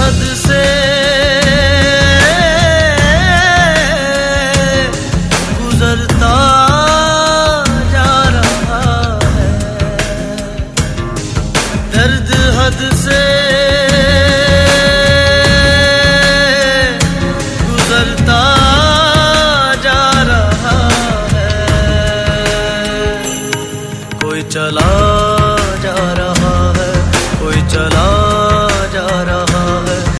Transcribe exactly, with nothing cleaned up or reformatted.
हद से गुजरता जा रहा है, दर्द हद से गुजरता जा रहा है। कोई चला